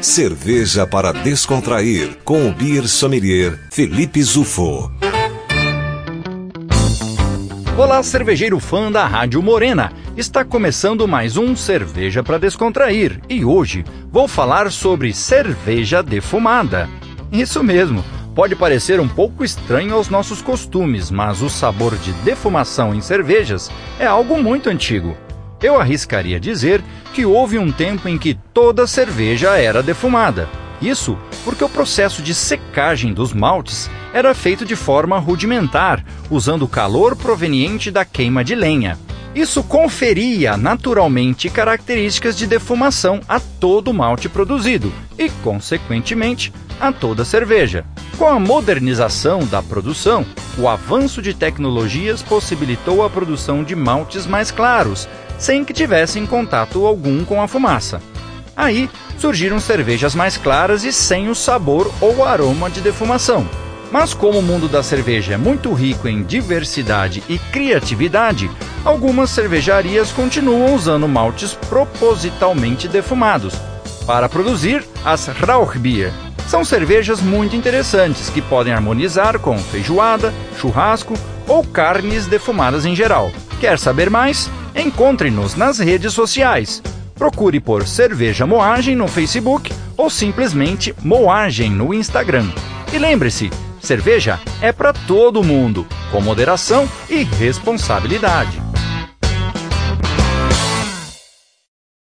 Cerveja para descontrair, com o beer sommelier Felipe Zufo. Olá, cervejeiro fã da Rádio Morena. Está começando mais um Cerveja para Descontrair e hoje vou falar sobre cerveja defumada. Isso mesmo, pode parecer um pouco estranho aos nossos costumes, mas o sabor de defumação em cervejas é algo muito antigo. Eu arriscaria dizer que houve um tempo em que toda cerveja era defumada. Isso porque o processo de secagem dos maltes era feito de forma rudimentar, usando o calor proveniente da queima de lenha. Isso conferia naturalmente características de defumação a todo o malte produzido e, consequentemente, a toda cerveja. Com a modernização da produção, o avanço de tecnologias possibilitou a produção de maltes mais claros, sem que tivessem contato algum com a fumaça. Aí surgiram cervejas mais claras e sem o sabor ou aroma de defumação. Mas como o mundo da cerveja é muito rico em diversidade e criatividade, algumas cervejarias continuam usando maltes propositalmente defumados para produzir as Rauchbier. São cervejas muito interessantes que podem harmonizar com feijoada, churrasco ou carnes defumadas em geral. Quer saber mais? Encontre-nos nas redes sociais. Procure por Cerveja Moagem no Facebook ou simplesmente Moagem no Instagram. E lembre-se, cerveja é para todo mundo, com moderação e responsabilidade.